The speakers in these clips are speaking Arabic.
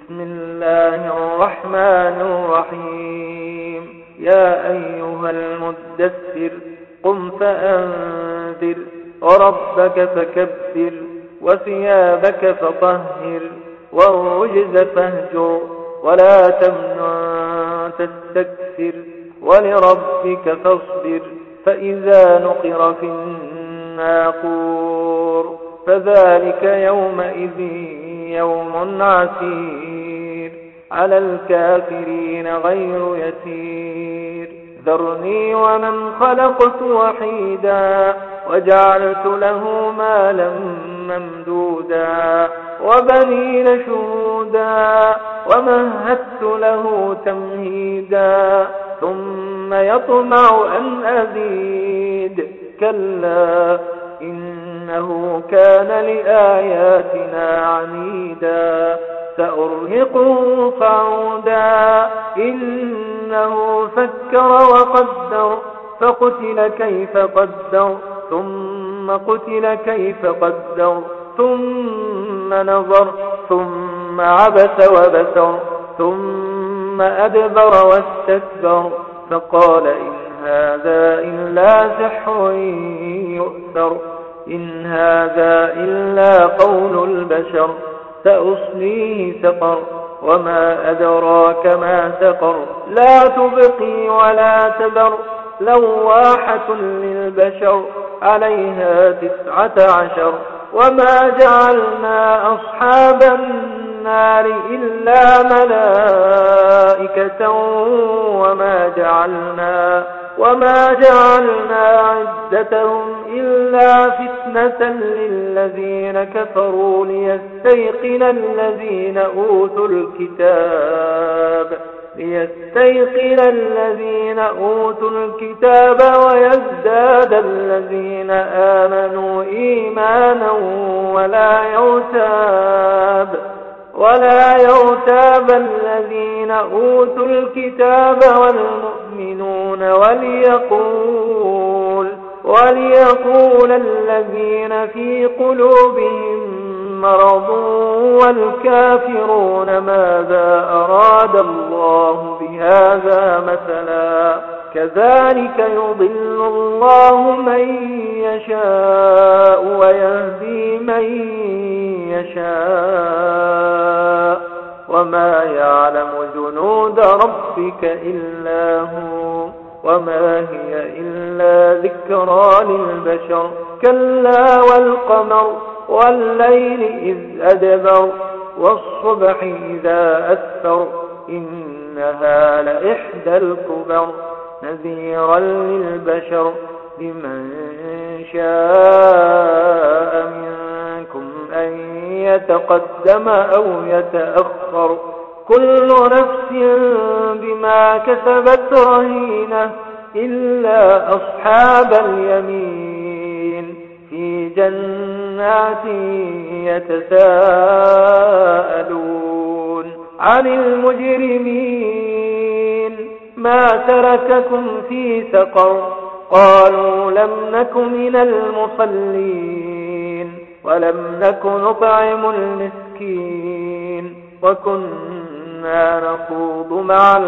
بسم الله الرحمن الرحيم. يا أيها المدثر قم فأنذر وربك فكبر وثيابك فطهر والرجز فاهجر ولا تمنن تستكثر ولربك فاصبر فإذا نقر في الناقور فذلك يومئذ يوم عسير على الكافرين غير يسير. ذرني ومن خلقت وحيدا وجعلت له مالا ممدودا وبنين شهودا ومهدت له تمهيدا ثم يطمع أن أزيد كلا إنه كان لآياتنا عنيدا سأرهقه صعودا إنه فكر وقدر فقتل كيف قدر ثم قتل كيف قدر ثم نظر ثم عبس وبسر ثم أدبر واستكبر فقال إن هذا إلا سحر يؤثر إن هذا إلا قول البشر سأصليه سقر وما أدراك ما سقر لا تبقي ولا تذر لواحة للبشر عليها 19 وما جعلنا أصحاب النار إلا ملائكة وما جعلنا عدتهم إلا فتنة للذين كفروا ليستيقن الذين أوتوا الكتاب ويزداد الذين آمنوا إيمانا ولا يرتاب الذين أوتوا الكتاب والمؤمنون وليقول الذين في قلوبهم مرض والكافرون ماذا أراد الله بهذا مثلا كذلك يضل الله من يشاء ويهدي من يشاء وما يعلم جنود ربك إلا هو وما هي إلا ذكرى للبشر كلا والقمر والليل إذ أدبر والصبح إذا أسفر إنها لإحدى الكبر نذيرا للبشر لمن شاء منكم أن يتقدم أو يتأخر كل نفس بما كسبت رهينة إلا أصحاب اليمين في جنات يتساءلون عن المجرمين ما ترككم في سقر قالوا لم نك من المصلين ولم نك نطعم المسكين وكنا نخوض مع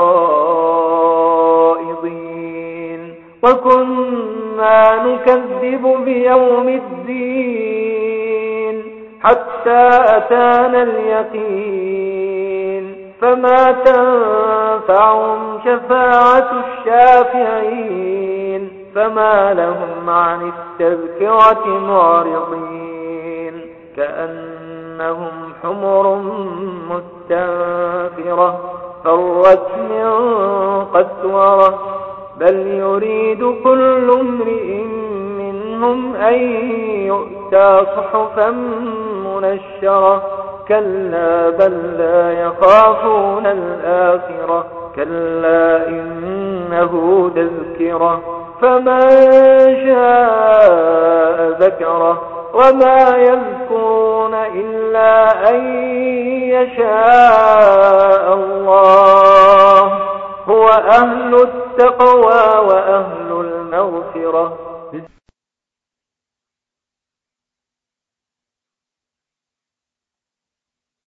الخائضين وكنا نكذب بيوم الدين حتى أتانا اليقين فما تنفعهم شفاعة الشافعين فما لهم عن التذكرة معرضين كأنهم حمر مستنفرة فرت من قسورة بل يريد كل امرئ منهم أن يؤتى صحفا منشرة كلا بل لا يخافون الآخرة كلا إنه تذكرة فمن شاء ذكره وما يذكرون إلا أن يشاء الله هو أهل التقوى وأهل المغفرة.